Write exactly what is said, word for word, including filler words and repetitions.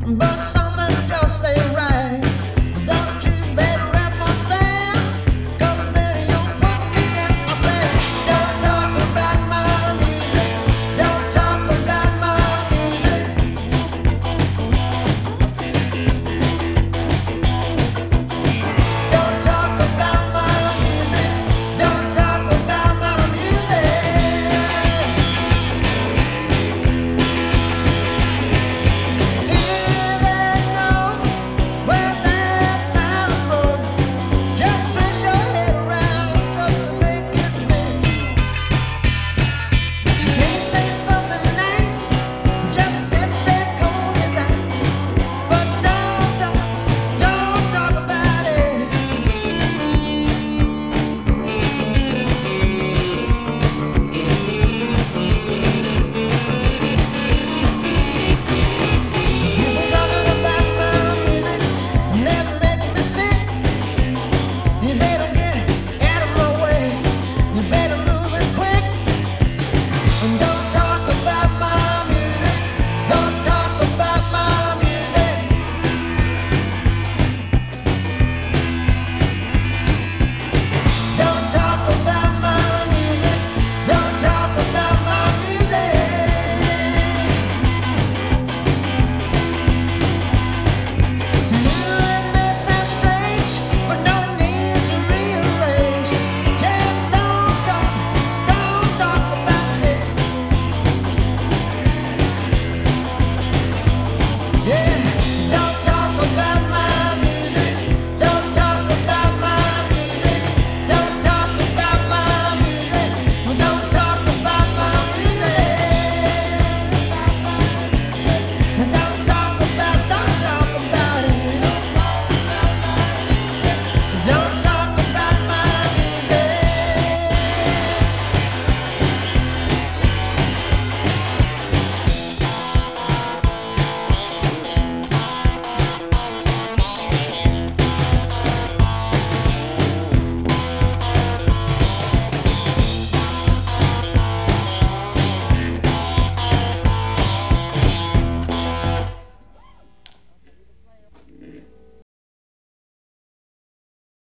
but something just ain't right. Don't you better let my sound, 'cause then you'll put me down. I say, don't talk about my music, don't talk about my music. Don't talk about my music, don't talk about my music. Hear that note, where that sounds from. Just twist your head around just to make it fit. Can't say something nice, just sit there cold as ice. But don't talk, don't talk about it. People talking about my music, never making me sick. You better get out of my way. You better move it quick. And don't talk about my music. Don't talk about my music. Don't talk about my music. Don't talk about my music. To you it may sound strange, but no need to rearrange. Just don't talk, don't talk about it. Yeah.